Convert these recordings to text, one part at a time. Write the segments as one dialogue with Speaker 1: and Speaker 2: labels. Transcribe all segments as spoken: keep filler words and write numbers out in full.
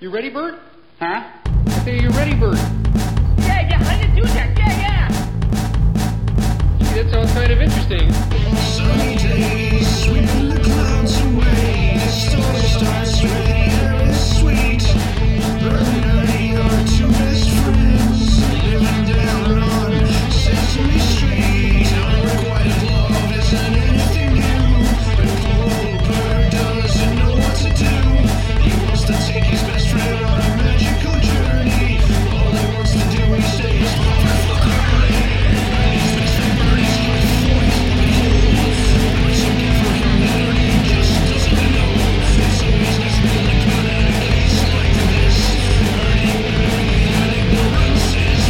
Speaker 1: You ready, Bert? Huh? I say, you ready, Bert?
Speaker 2: Yeah, yeah, I can do that. Yeah, yeah.
Speaker 1: Gee, that sounds kind of interesting.
Speaker 3: Sunny days, sweeping the clouds away. The story starts ready, air is sweet. Bert and Ernie are two best friends, living down on Sesame Street. Unrequited love isn't anything new, but poor old Bert doesn't know what to do. He wants to take his best friend on a magical journey. All he wants to do, he says, is Papa fuck Ernie. His best friend Bertie's got voice on hold. Bert's looking for him, and Ernie just doesn't know. It's always nice to be like Bert in a case like this. Ernie living in ignorance is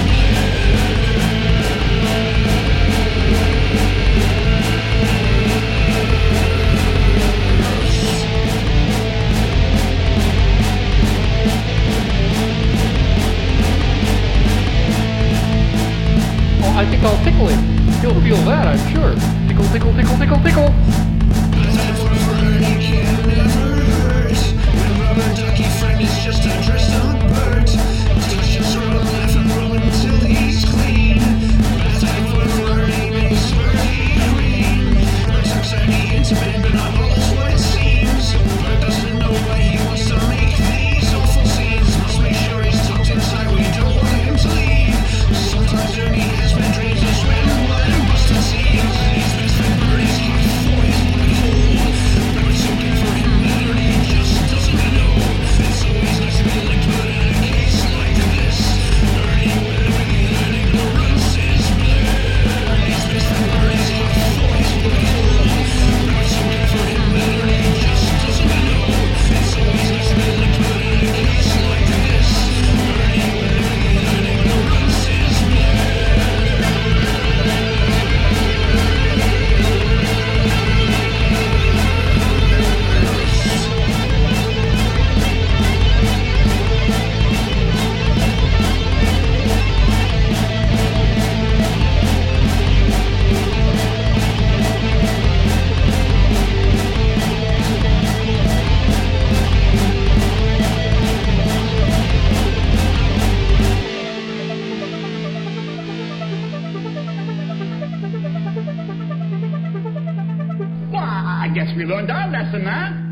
Speaker 1: Oh, I think I'll tickle him. He'll feel that, I'm sure. Tickle, tickle, tickle, tickle, tickle.
Speaker 3: That for Ernie can never hurt. When Rubber Ducky friend is just a dressed up Bert. Touch just run, laugh and roll until he's clean. That for Ernie makes Bertie green. Bert tucks Ernie into bed, but not all is what it seems. Bert doesn't know why he wants to make these awful scenes. Must make sure he's tucked inside, we don't want him to leave. Sometimes Ernie has bad dreams, I swear to blood and busted seams. His best friend Bertie's hot voice on hold. Bert's looking for him, and Ernie just doesn't know. It's always nice to be like Bert in a case like this. Ernie living in ignorance is bliss. His best friend Bertie's hot voice on hold. Bert's looking for him, and Ernie just doesn't know. It's always nice to be like Bert in a case like this. Ernie living in ignorance is bliss.
Speaker 2: Well, I guess we learned our lesson, huh?